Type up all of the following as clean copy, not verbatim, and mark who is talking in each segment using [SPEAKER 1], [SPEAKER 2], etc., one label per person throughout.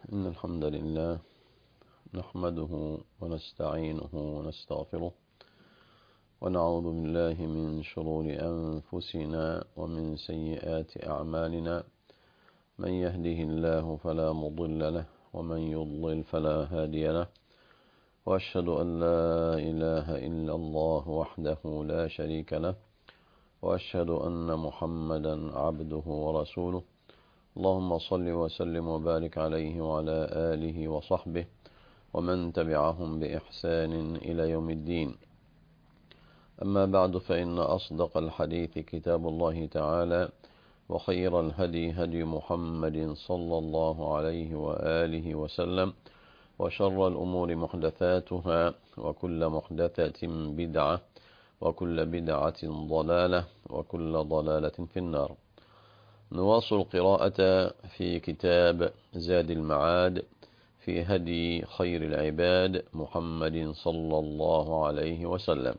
[SPEAKER 1] إن الحمد لله نحمده ونستعينه ونستغفره ونعوذ بالله من شرور أنفسنا ومن سيئات أعمالنا. من يهده الله فلا مضل له ومن يضلل فلا هادي له، وأشهد أن لا إله إلا الله وحده لا شريك له، وأشهد أن محمدا عبده ورسوله. اللهم صل وسلم وبارك عليه وعلى آله وصحبه ومن تبعهم بإحسان إلى يوم الدين. أما بعد، فإن أصدق الحديث كتاب الله تعالى، وخير الهدي هدي محمد صلى الله عليه وآله وسلم، وشر الأمور محدثاتها، وكل محدثة بدعة، وكل بدعة ضلالة، وكل ضلالة في النار. نواصل القراءة في كتاب زاد المعاد في هدي خير العباد محمد صلى الله عليه وسلم،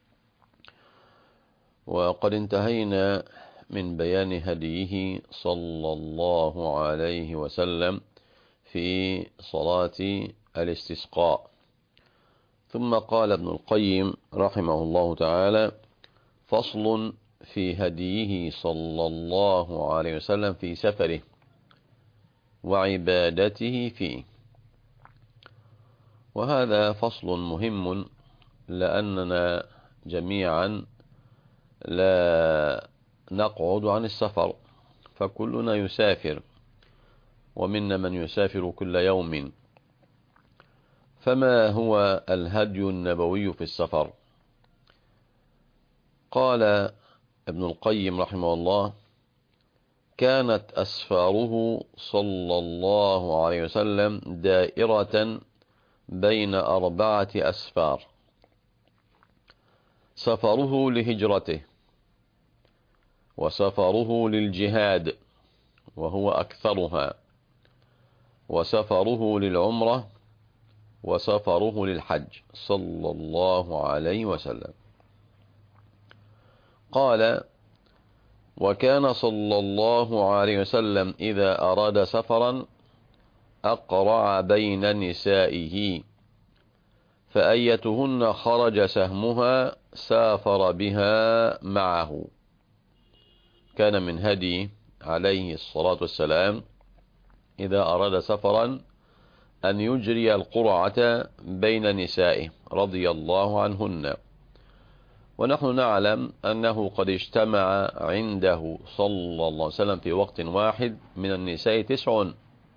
[SPEAKER 1] وقد انتهينا من بيان هديه صلى الله عليه وسلم في صلاة الاستسقاء. ثم قال ابن القيم رحمه الله تعالى: فصل في هديه صلى الله عليه وسلم في سفره وعبادته فيه. وهذا فصل مهم، لأننا جميعا لا نقعد عن السفر، فكلنا يسافر، ومنا من يسافر كل يوم. فما هو الهدي النبوي في السفر؟ قال ابن القيم رحمه الله: كانت أسفاره صلى الله عليه وسلم دائرة بين 4 أسفار: سفره لهجرته، وسفره للجهاد وهو أكثرها، وسفره للعمرة، وسفره للحج صلى الله عليه وسلم. قال: وكان صلى الله عليه وسلم إذا أراد سفرا أقرع بين نسائه، فأيتهن خرج سهمها سافر بها معه. كان من هدي عليه الصلاة والسلام إذا أراد سفرا أن يجري القرعة بين نسائه رضي الله عنهن. ونحن نعلم أنه قد اجتمع عنده صلى الله عليه وسلم في وقت واحد من النساء 9،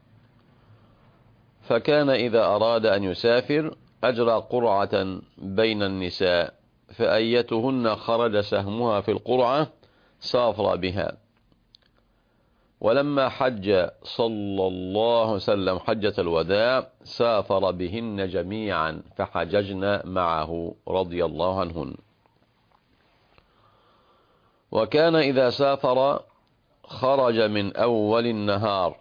[SPEAKER 1] فكان إذا أراد أن يسافر أجرى قرعة بين النساء، فأيتهن خرج سهمها في القرعة سافر بها. ولما حج صلى الله عليه وسلم حجة الوداع سافر بهن جميعا، فحججن معه رضي الله عنهن. وكان إذا سافر خرج من أول النهار،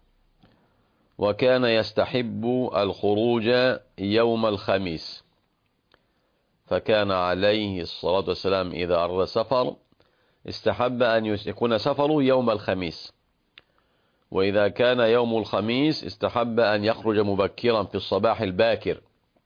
[SPEAKER 1] وكان يستحب الخروج يوم الخميس، فكان عليه الصلاة والسلام إذا أراد السفر استحب أن يكون سفره يوم الخميس، وإذا كان يوم الخميس استحب أن يخرج مبكرا في الصباح الباكر.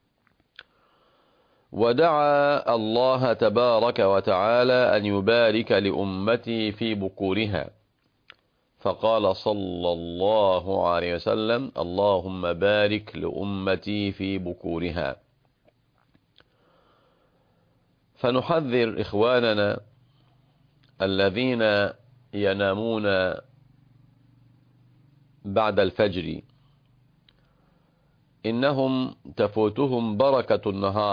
[SPEAKER 1] ودعا الله تبارك وتعالى أن يبارك لأمتي في بكورها، فقال صلى الله عليه وسلم: اللهم بارك لأمتي في بكورها. فنحذر إخواننا الذين ينامون بعد الفجر، إنهم تفوتهم بركة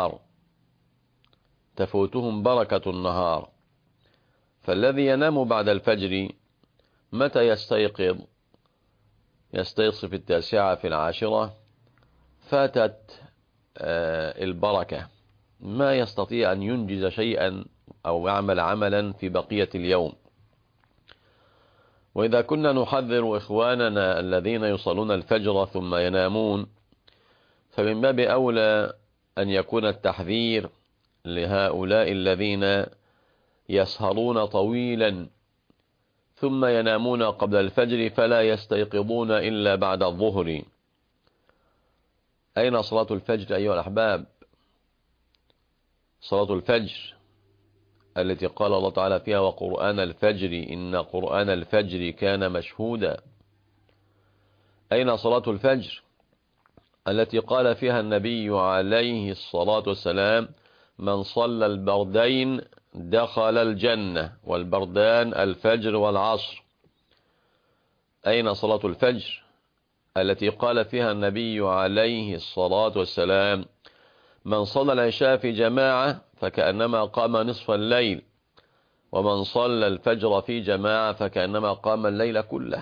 [SPEAKER 1] النهار. فالذي ينام بعد الفجر متى يستيقظ في 9 في 10، فاتت البركة، ما يستطيع أن ينجز شيئا أو يعمل عملا في بقية اليوم. وإذا كنا نحذر إخواننا الذين يصلون الفجر ثم ينامون، فمن باب أولى أن يكون التحذير لهؤلاء الذين يسهرون طويلا ثم ينامون قبل الفجر فلا يستيقظون إلا بعد الظهر، أين صلاة الفجر أيها الأحباب؟ صلاة الفجر التي قال الله تعالى فيها وقرآن الفجر إن قرآن الفجر كان مشهودا. أين صلاة الفجر التي قال فيها النبي عليه الصلاة والسلام من صلى البردين دخل الجنة، والبردان الفجر والعصر. أين صلاة الفجر التي قال فيها النبي عليه الصلاة والسلام من صلى العشاء في جماعة فكأنما قام نصف الليل، ومن صلى الفجر في جماعة فكأنما قام الليل كله.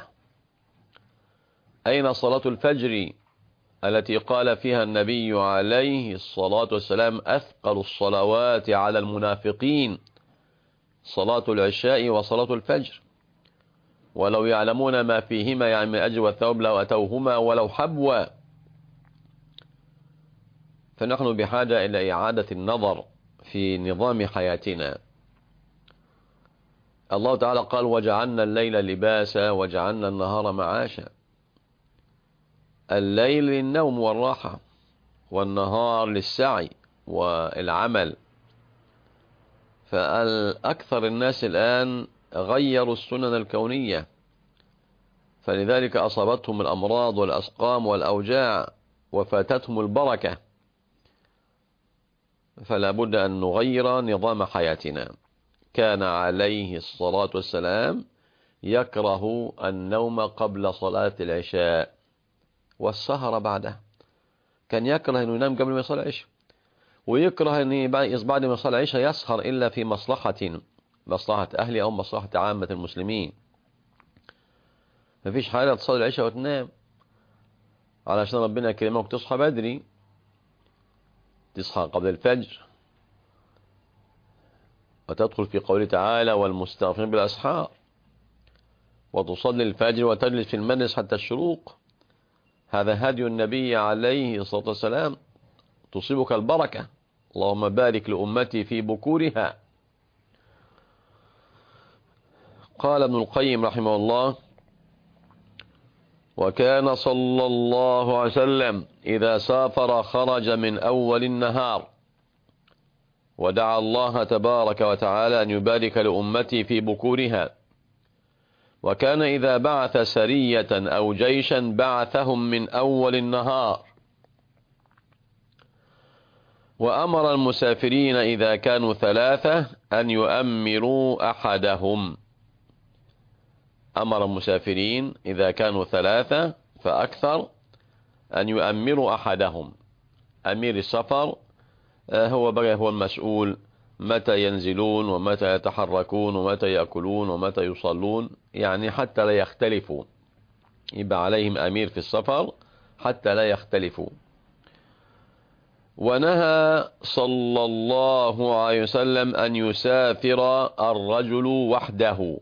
[SPEAKER 1] أين صلاة الفجر التي قال فيها النبي عليه الصلاة والسلام أثقل الصلوات على المنافقين صلاة العشاء وصلاة الفجر، ولو يعلمون ما فيهما يعني من أجر والثواب لو أتوهما ولو حبوا. فنحن بحاجة إلى إعادة النظر في نظام حياتنا. الله تعالى قال وجعلنا الليل لباسا وجعلنا النهار معاشا. الليل للنوم والراحة، والنهار للسعي والعمل. فالأكثر الناس الآن غيروا السنن الكونية، فلذلك أصابتهم الأمراض والأسقام والأوجاع وفاتتهم البركة. فلا بد أن نغير نظام حياتنا. كان عليه الصلاة والسلام يكره النوم قبل صلاة العشاء والسهر بعده. كان يكره أنه ينام قبل ما يصلي العشاء، ويكره أن بعد ما يصلي العشاء يسهر إلا في مصلحة أهله أو مصلحة عامة المسلمين. مفيش حاجة تصلي العشاء وتنام، علشان ربنا يكرمك تصحى بدري، تصحى قبل الفجر، وتدخل في قوله تعالى والمستغفرين بالأسحار، وتصلي الفجر وتجلس في المجلس حتى الشروق. هذا هدي النبي عليه الصلاة والسلام، تصيبك البركة. اللهم بارك لأمتي في بكورها. قال ابن القيم رحمه الله وكان صلى الله عليه وسلم إذا سافر خرج من أول النهار ودعا الله تبارك وتعالى أن يبارك لأمتي في بكورها. وكان إذا بعث سرية أو جيشا بعثهم من أول النهار. وأمر المسافرين إذا كانوا ثلاثة أن يؤمروا أحدهم. أمر المسافرين إذا كانوا ثلاثة فأكثر أن يؤمروا أحدهم. أمير السفر هو المسؤول متى ينزلون ومتى يتحركون ومتى يأكلون ومتى يصلون، يعني حتى لا يختلفوا. يبقى عليهم أمير في السفر حتى لا يختلفوا. ونهى صلى الله عليه وسلم أن يسافر الرجل وحده،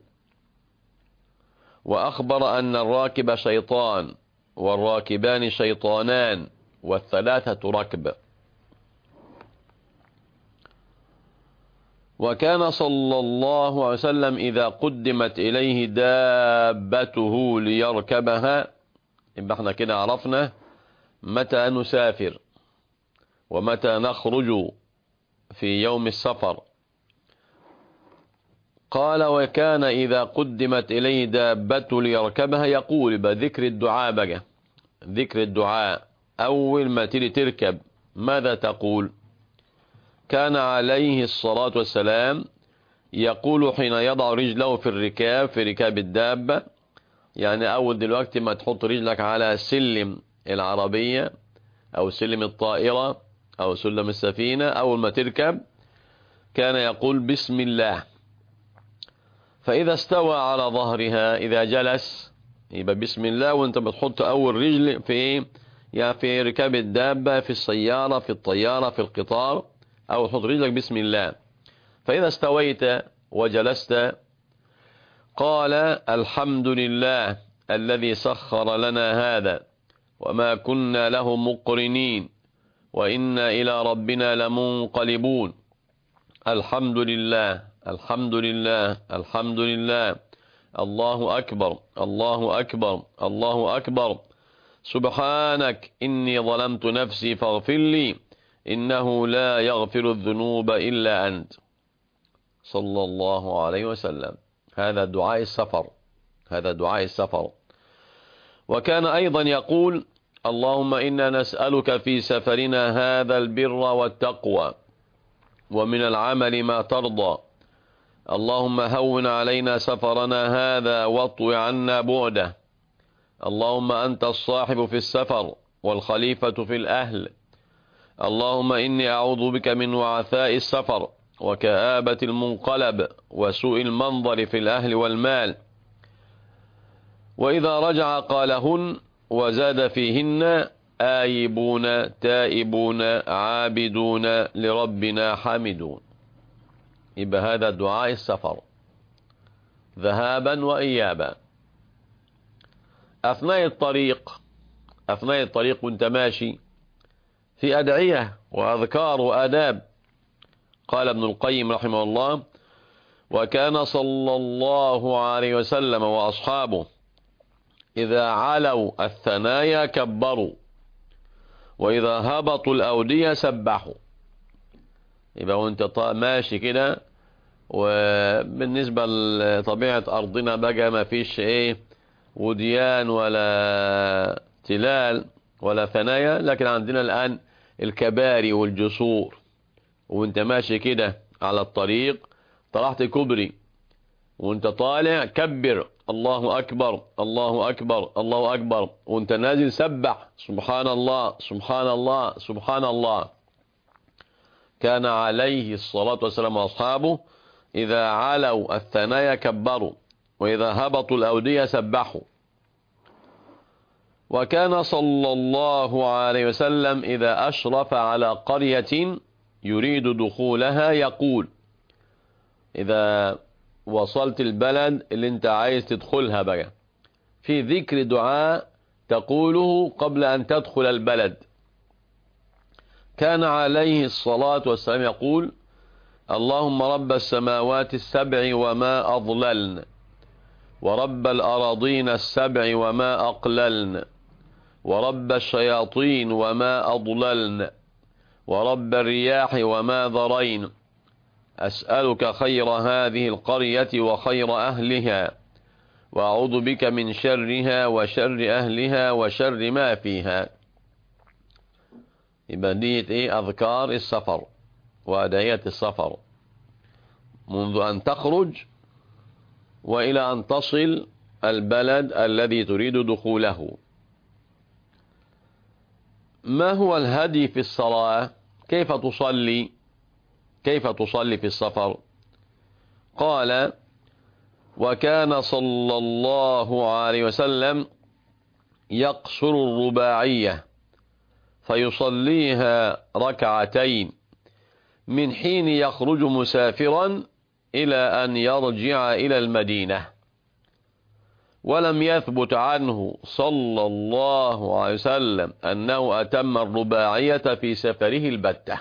[SPEAKER 1] وأخبر أن الراكب شيطان والراكبان شيطانان والثلاثة ركب. وكان صلى الله عليه وسلم إذا قدمت إليه دابته ليركبها، يبقى احنا كده عرفنا متى نسافر ومتى نخرج في يوم السفر. قال وكان إذا قدمت إليه دابته ليركبها يقول بذكر الدعاء بقى، ذكر الدعاء أول ما تيجي تركب ماذا تقول؟ كان عليه الصلاة والسلام يقول حين يضع رجله في الركاب، في ركاب الدابة، يعني أول دلوقتي ما تحط رجلك على سلم العربية أو سلم الطائرة أو سلم السفينة، أول ما تركب كان يقول بسم الله. فإذا استوى على ظهرها إذا جلس يبقى بسم الله، وانت بتحط أول رجل في يعني في ركاب الدابة، في السيارة، في الطيارة، في القطار، أو تحط رجلك بسم الله. فإذا استويت وجلست قال الحمد لله الذي سخر لنا هذا وما كنا له مقرنين وإنا إلى ربنا لمنقلبون. الحمد لله الحمد لله الحمد لله، الله أكبر الله أكبر الله أكبر، سبحانك إني ظلمت نفسي فاغفر لي إنه لا يغفر الذنوب إلا أنت، صلى الله عليه وسلم. هذا دعاء السفر، هذا دعاء السفر. وكان أيضا يقول: اللهم إنا نسألك في سفرنا هذا البر والتقوى ومن العمل ما ترضى، اللهم هون علينا سفرنا هذا واطوي عنا بعده، اللهم أنت الصاحب في السفر والخليفة في الأهل، اللهم إني أعوذ بك من وعثاء السفر وكآبة المنقلب وسوء المنظر في الأهل والمال. وإذا رجع قالهن وزاد فيهن: آيبون تائبون عابدون لربنا حامدون. يبقى هذا دعاء السفر ذهابا وإيابا. أثناء الطريق وانت ماشي في أدعية وأذكار وآداب. قال ابن القيم رحمه الله: وكان صلى الله عليه وسلم وأصحابه إذا علوا الثنايا كبروا وإذا هبطوا الأودية سبحوا. يبقى وانت ماشي كده، وبالنسبة لطبيعة أرضنا بقى ما فيش وديان ولا تلال ولا ثنايا، لكن عندنا الآن الكباري والجسور. وانت ماشي كده على الطريق طلعت كوبري، وانت طالع كبر الله أكبر الله أكبر الله أكبر، وانت نازل سبح سبحان الله سبحان الله سبحان الله. كان عليه الصلاة والسلام وأصحابه إذا علوا الثنايا كبروا وإذا هبطوا الأودية سبحوا. وكان صلى الله عليه وسلم إذا أشرف على قرية يريد دخولها يقول: إذا وصلت البلد اللي انت عايز تدخلها بقى، في ذكر دعاء تقوله قبل أن تدخل البلد. كان عليه الصلاة والسلام يقول: اللهم رب السماوات السبع وما أضللن، ورب الأراضين السبع وما أقللن، ورب الشياطين وما أضللن، ورب الرياح وما ذرين، أسألك خير هذه القرية وخير أهلها، وأعوذ بك من شرها وشر أهلها وشر ما فيها. يبقى ديت أذكار السفر وأدعية السفر منذ أن تخرج وإلى أن تصل البلد الذي تريد دخوله. ما هو الهدي في الصلاة؟ كيف تصلي في السفر؟ قال: وكان صلى الله عليه وسلم يقصر الرباعية فيصليها ركعتين من حين يخرج مسافرا إلى أن يرجع إلى المدينة. ولم يثبت عنه صلى الله عليه وسلم أنه أتم الرباعية في سفره البتة.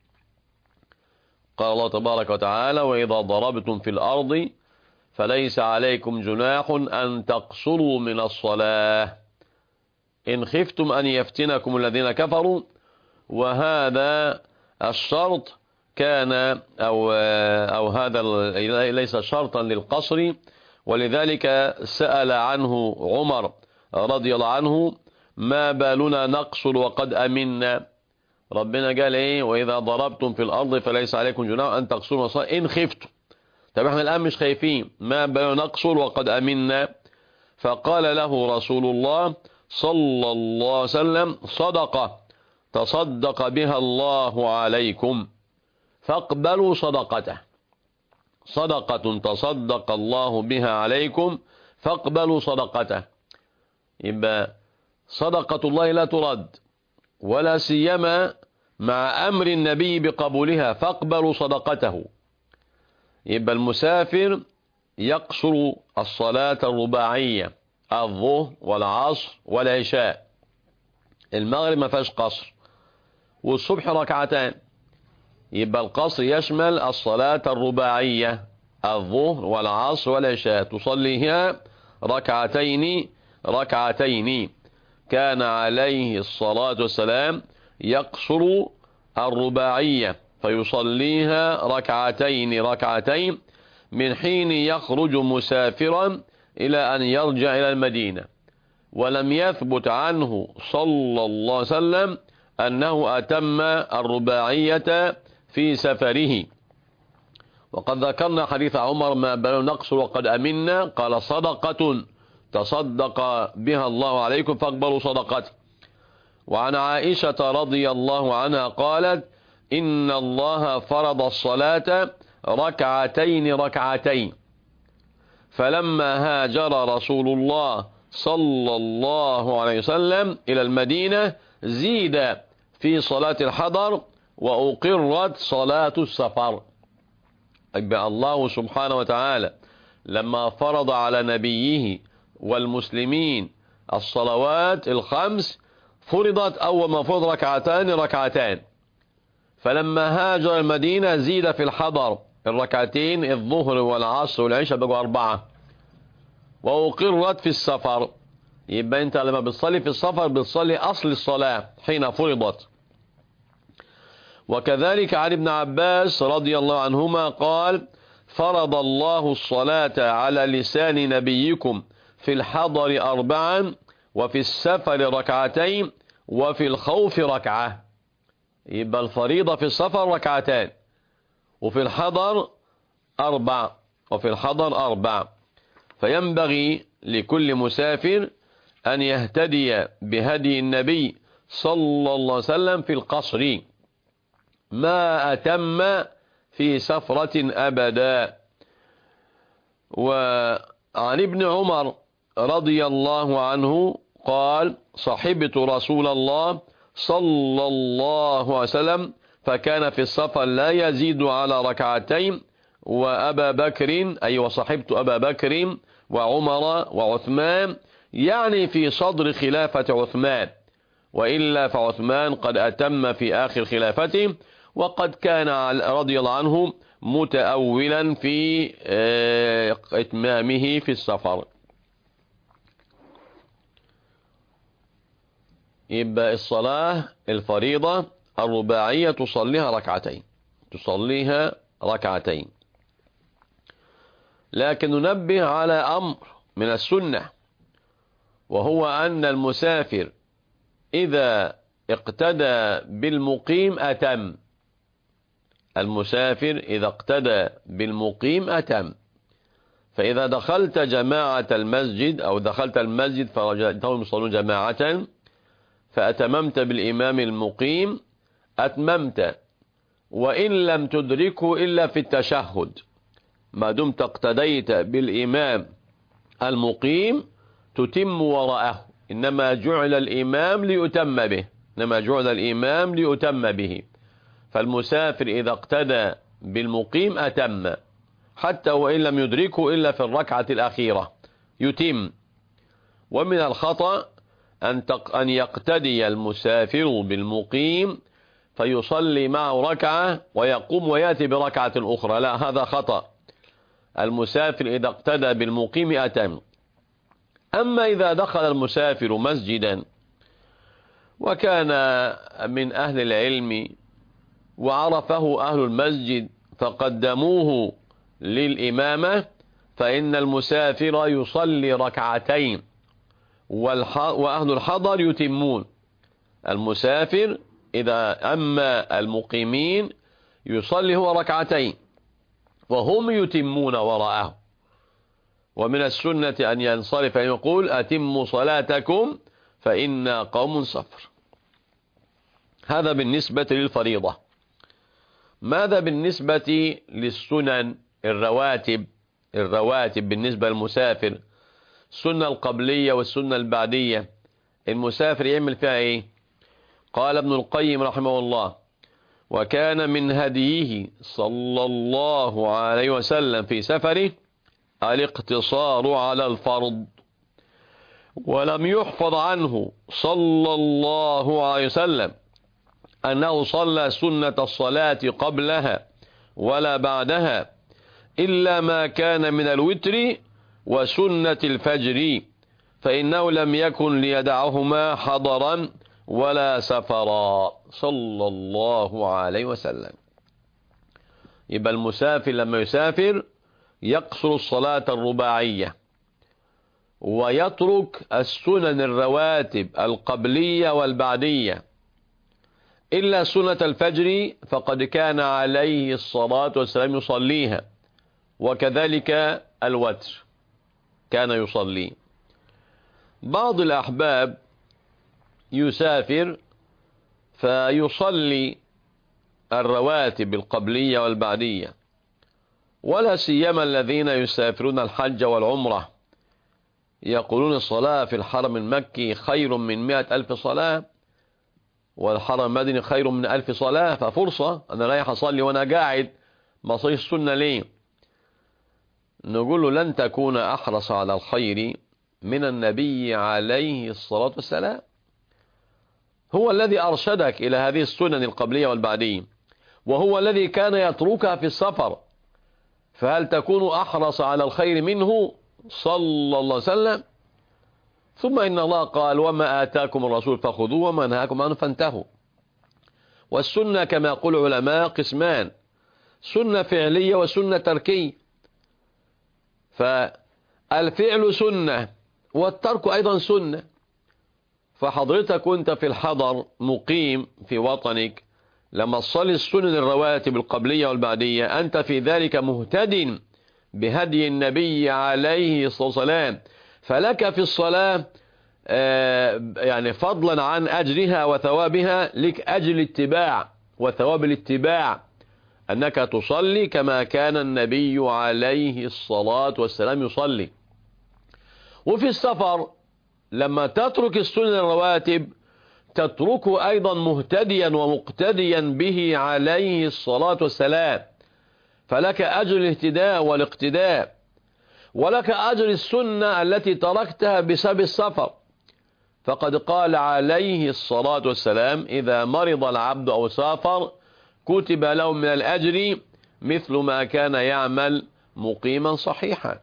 [SPEAKER 1] قال الله تبارك وتعالى: وإذا ضربتم في الأرض فليس عليكم جناح أن تقصروا من الصلاة إن خفتم أن يفتنكم الذين كفروا. وهذا الشرط كان أو هذا ليس شرطا للقصر، ولذلك سأل عنه عمر رضي الله عنه: ما بالنا نقصر وقد أمنا؟ ربنا قال وإذا ضربتم في الأرض فليس عليكم جناح أن تقصروا الصلاة إن خفتم. طب احنا الآن مش خايفين، ما بالنا نقصر وقد أمنا؟ فقال له رسول الله صلى الله عليه وسلم: صدقة تصدق بها الله عليكم فاقبلوا صدقته. صدقة تصدق الله بها عليكم فاقبلوا صدقته. يبقى صدقة الله لا ترد، ولا سيما مع أمر النبي بقبولها، فاقبلوا صدقته. يبقى المسافر يقصر الصلاة الرباعية: الظهر والعصر والعشاء. المغرب ما فيهاش قصر، والصبح ركعتان. يبقى القصر يشمل الصلاة الرباعية: الظهر والعصر والعشاء، تصليها ركعتين ركعتين. كان عليه الصلاة والسلام يقصر الرباعية فيصليها ركعتين من حين يخرج مسافرا إلى أن يرجع إلى المدينة. ولم يثبت عنه صلى الله عليه وسلم أنه أتم الرباعية في سفره. وقد ذكرنا حديث عمر: ما بال نقصر وقد أمنا، قال: صدقة تصدق بها الله عليكم فاقبلوا صدقته. وعن عائشة رضي الله عنها قالت: إن الله فرض الصلاة ركعتين، فلما هاجر رسول الله صلى الله عليه وسلم إلى المدينة زيد في صلاة الحضر وأقرت صلاة السفر. أي الله سبحانه وتعالى لما فرض على نبيه والمسلمين الصلوات الخمس فرضت أول ما فرض ركعتان، فلما هاجر المدينة زيد في الحضر الركعتين، الظهر والعصر والعشاء بقوا 4، وأقرت في السفر. يبقى أنت لما بتصلي في السفر بتصلي أصل الصلاة حين فرضت. وكذلك عن ابن عباس رضي الله عنهما قال: فرض الله الصلاة على لسان نبيكم في الحضر 4، وفي السفر 2، وفي الخوف 1. يبقى الفريضة في السفر 2، وفي الحضر 4، فينبغي لكل مسافر أن يهتدي بهدي النبي صلى الله عليه وسلم في القصر ما أتم في سفرة أبدا. وعن ابن عمر رضي الله عنه قال: صحبت رسول الله صلى الله عليه وسلم فكان في السفر لا يزيد على 2، وأبا بكر وصحبت أبا بكر وعمر وعثمان، يعني في صدر خلافة عثمان، وإلا فعثمان قد أتم في آخر خلافته، وقد كان رضي الله عنه متأولا في إتمامه في السفر. يبقى الصلاة الفريضة الرباعية تصليها ركعتين. لكن ننبه على أمر من السنة، وهو أن المسافر إذا اقتدى بالمقيم أتم. فإذا دخلت جماعة المسجد أو دخلت المسجد فرجعتهم يصلون جماعة فأتممت بالإمام المقيم أتممت، وإن لم تدركه إلا في التشهد، ما دمت اقتديت بالإمام المقيم تتم وراءه. إنما جعل الإمام ليؤتم به. فالمسافر إذا اقتدى بالمقيم أتم، حتى وإن لم يدركه إلا في الركعة الأخيرة يتم. ومن الخطأ أن يقتدي المسافر بالمقيم فيصلي معه ركعة ويقوم ويأتي بركعة أخرى، لا، هذا خطأ. المسافر إذا اقتدى بالمقيم أتم. أما إذا دخل المسافر مسجدا وكان من أهل العلم وعرفه أهل المسجد فقدموه للإمامة، فإن المسافر يصلي 2 وأهل الحضر يتمون. المسافر إذا أما المقيمين يصلي هو 2 وهم يتمون وراءه. ومن السنة أن ينصرف يقول: أتموا صلاتكم فإنا قوم صفر. هذا بالنسبة للفريضة. ماذا بالنسبة للسنن الرواتب بالنسبة للمسافر؟ السنة القبلية والسنة البعدية المسافر يعمل فيها ايه؟ قال ابن القيم رحمه الله: وكان من هديه صلى الله عليه وسلم في سفره الاقتصار على الفرض، ولم يحفظ عنه صلى الله عليه وسلم أنه صلى سنة الصلاة قبلها ولا بعدها إلا ما كان من الوتر وسنة الفجر، فإنه لم يكن ليدعهما حضرا ولا سفرا صلى الله عليه وسلم. يبقى المسافر لما يسافر يقصر الصلاة الرباعية ويترك السنن الرواتب القبلية والبعدية إلا سنة الفجر، فقد كان عليه الصلاة والسلام يصليها، وكذلك الوتر كان يصلي. بعض الأحباب يسافر فيصلي الرواتب القبلية والبعدية، ولا سيما الذين يسافرون الحج والعمرة، يقولون الصلاة في الحرم المكي خير من 100,000 صلاة، والحرم المدني خير من 1000 صلاة، ففرصة أنا رايح أصلي وأنا قاعد ما صليش السنة ليه؟ نقول له لن تكون أحرص على الخير من النبي عليه الصلاة والسلام، هو الذي أرشدك إلى هذه السنن القبلية والبعدية، وهو الذي كان يتركها في السفر، فهل تكون أحرص على الخير منه صلى الله عليه وسلم؟ ثم إن الله قال وما آتاكم الرسول فخذوه وما نهاكم عنه فانتهوا. والسنة كما يقول العلماء قسمان، سنة فعلية وسنة تركية، فالفعل سنة والترك أيضا سنة. فحضرتك وانت في الحضر مقيم في وطنك لما تصلي السنن الرواتب القبلية والبعدية أنت في ذلك مهتد بهدي النبي عليه الصلاة والسلام، فلك في الصلاة يعني فضلا عن أجرها وثوابها لك أجر الاتباع وثواب الاتباع، أنك تصلي كما كان النبي عليه الصلاة والسلام يصلي. وفي السفر لما تترك السنن الرواتب تتركه أيضا مهتديا ومقتديا به عليه الصلاة والسلام، فلك أجر الاهتداء والاقتداء، ولك أجر السنة التي تركتها بسبب السفر، فقد قال عليه الصلاة والسلام إذا مرض العبد أو سافر كتب له من الأجر مثل ما كان يعمل مقيما صحيحا.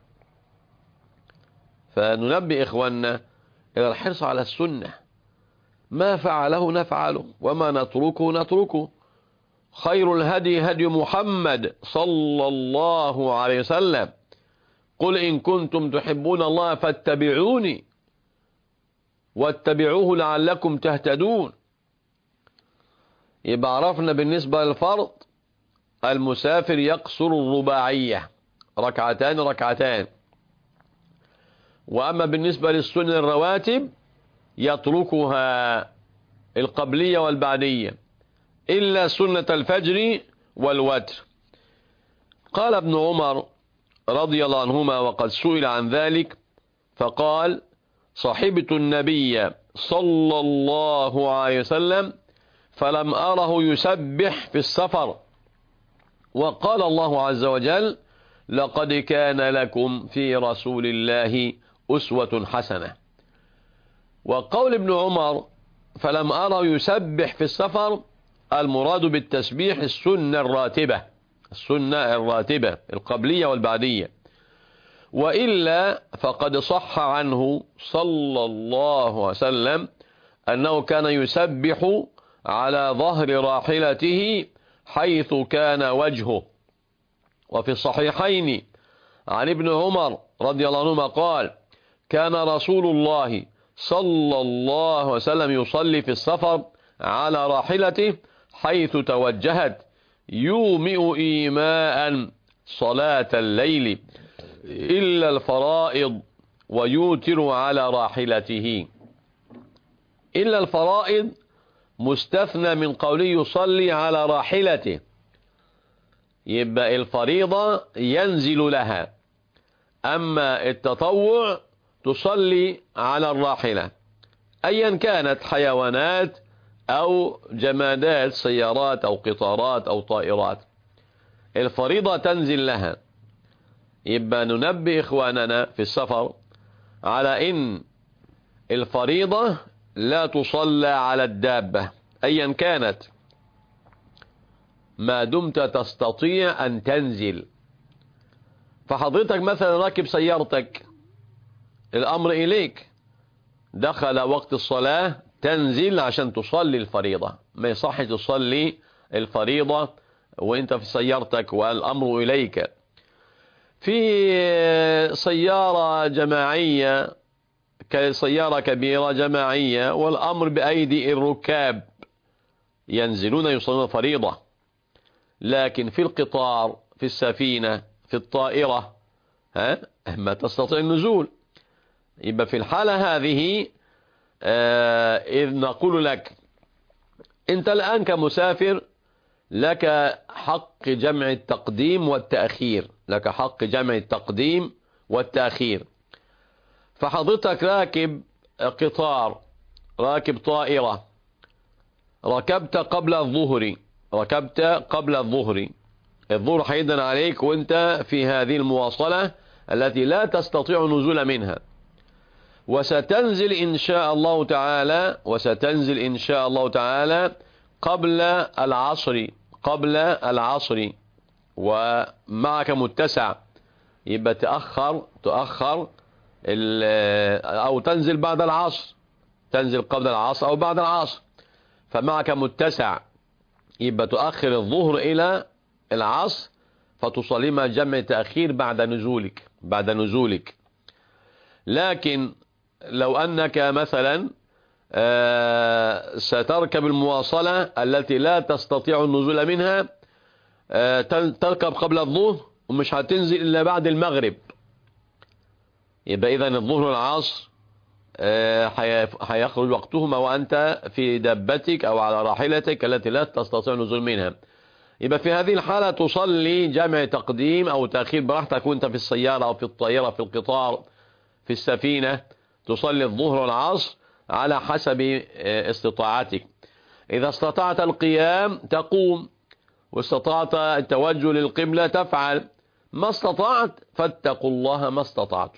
[SPEAKER 1] فننبه إخواننا إلى الحرص على السنة، ما فعله نفعله وما نتركه نتركه. خير الهدي هدي محمد صلى الله عليه وسلم، قل إن كنتم تحبون الله فاتبعوني واتبعوه لعلكم تهتدون. يبقى عرفنا بالنسبة للفرض المسافر يقصر الرباعية ركعتان ركعتان، وأما بالنسبة للسنن الرواتب يتركها القبلية والبعدية إلا سنة الفجر والوتر. قال ابن عمر رضي الله عنهما وقد سئل عن ذلك فقال صحبت النبي صلى الله عليه وسلم فلم أره يسبح في السفر، وقال الله عز وجل لقد كان لكم في رسول الله أسوة حسنة. وقول ابن عمر فلم أره يسبح في السفر المراد بالتسبيح السنة الراتبة القبلية والبعدية، وإلا فقد صح عنه صلى الله عليه وسلم أنه كان يسبح على ظهر راحلته حيث كان وجهه. وفي الصحيحين عن ابن عمر رضي الله عنهما قال كان رسول الله صلى الله عليه وسلم يصلي في السفر على راحلته حيث توجهت يومئ إيماء صلاة الليل إلا الفرائض ويوتر على راحلته. إلا الفرائض مستثنى من قوله يصلي على راحلته، يبقى الفريضة ينزل لها، أما التطوع تصلي على الراحلة أيا كانت حيوانات أو جمادات سيارات أو قطارات أو طائرات، الفريضة تنزل لها. يبقى ننبه إخواننا في السفر على إن الفريضة لا تصلى على الدابة أيا كانت ما دمت تستطيع أن تنزل. فحضرتك مثلا راكب سيارتك الأمر إليك دخل وقت الصلاة تنزل عشان تصلي الفريضة. ما يصح تصلي الفريضة وانت في سيارتك والأمر إليك. في سيارة جماعية كسيارة كبيرة جماعية والأمر بأيدي الركاب ينزلون يصلون فريضة، لكن في القطار، في السفينة، في الطائرة ما تستطيع النزول. يبقى في الحالة هذه إذ نقول لك أنت الآن كمسافر لك حق جمع التقديم والتأخير، لك حق جمع التقديم والتأخير. فحضرتك راكب قطار، راكب طائرة، ركبت قبل الظهر، الظهر حيدا عليك وانت في هذه المواصلة التي لا تستطيع النزول منها، وستنزل إن شاء الله تعالى قبل العصر ومعك متسع، يبقى تأخر أو تنزل بعد العصر، تنزل قبل العصر أو بعد العصر، فمعك متسع، يبقى تؤخر الظهر إلى العصر فتصلي مع جمع تأخير بعد نزولك. لكن لو أنك مثلا ستركب المواصلة التي لا تستطيع النزول منها، تركب قبل الظهر ومش هتنزل إلا بعد المغرب، يبقى إذن الظهر والعصر هيخرج وقتهما وأنت في دابتك أو على راحلتك التي لا تستطيع النزول منها. يبقى في هذه الحالة تصلي جمع تقديم أو تأخير براحتك، وأنت في السيارة أو في الطائرة، في القطار، في السفينة، تصلي الظهر والعصر على حسب استطاعتك. إذا استطعت القيام تقوم، واستطعت التوجه للقبلة تفعل، ما استطعت فاتقوا الله ما استطعت.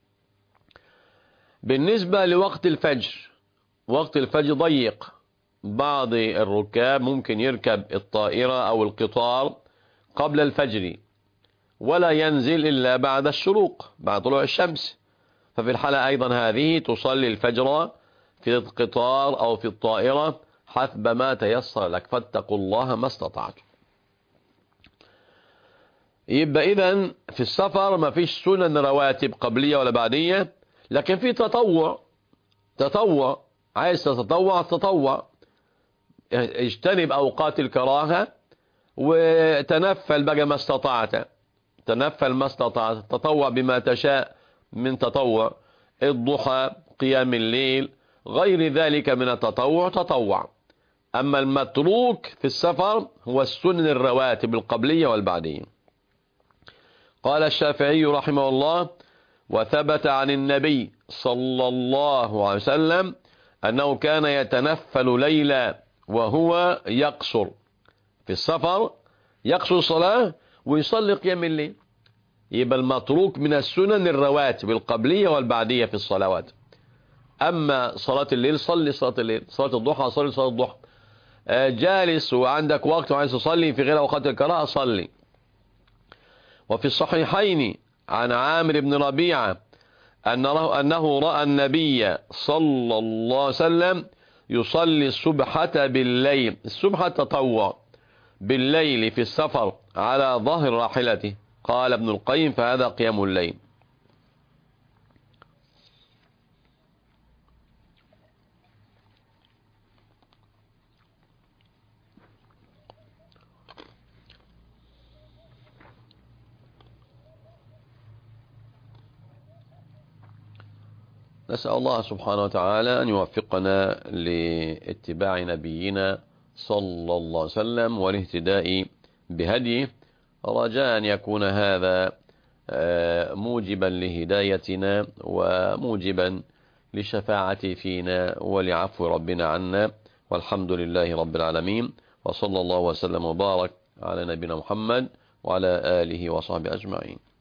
[SPEAKER 1] بالنسبة لوقت الفجر، وقت الفجر ضيق، بعض الركاب ممكن يركب الطائرة أو القطار قبل الفجر ولا ينزل إلا بعد الشروق، بعد طلوع الشمس، ففي الحالة أيضا هذه تصلي الفجر في القطار أو في الطائرة حسب ما تيسر لك، فاتقوا الله ما استطعت. يبقى إذن في السفر ما فيش سنن رواتب قبلية ولا بعدية، لكن في تطوع، عايز تطوع، اجتنب أوقات الكراهة وتنفل بقى ما استطعت، تطوع بما تشاء من تطوع، الضحى، قيام الليل، غير ذلك من التطوع تطوع. أما المتروك في السفر هو السنن الرواتب القبلية والبعدية. قال الشافعي رحمه الله: وثبت عن النبي صلى الله عليه وسلم أنه كان يتنفل ليلا وهو يقصر في السفر، يقصر الصلاة ويصلي قيام الليل. يبقى المتروك من السنن الرواتب القبلية والبعدية في الصلوات. أما صلاة الليل صلي صلاة الليل، صلاة الضحى صلي صلاة الضحى، جالس وعندك وقت وعايز تصلي في غير أوقات الكراهة صلي. وفي الصحيحين عن عامر بن ربيعة أنه رأى النبي صلى الله عليه وسلم يصلي السبحة بالليل، السبحة تطوع بالليل في السفر على ظهر راحلته. قال ابن القيم: فهذا قيام الليل. نسأل الله سبحانه وتعالى أن يوفقنا لاتباع نبينا صلى الله عليه وسلم والاهتداء بهديه، رجاء أن يكون هذا موجبا لهدايتنا وموجبا لشفاعة فينا ولعفو ربنا عنا، والحمد لله رب العالمين، وصلى الله وسلم وبارك على نبينا محمد وعلى آله وصحبه أجمعين.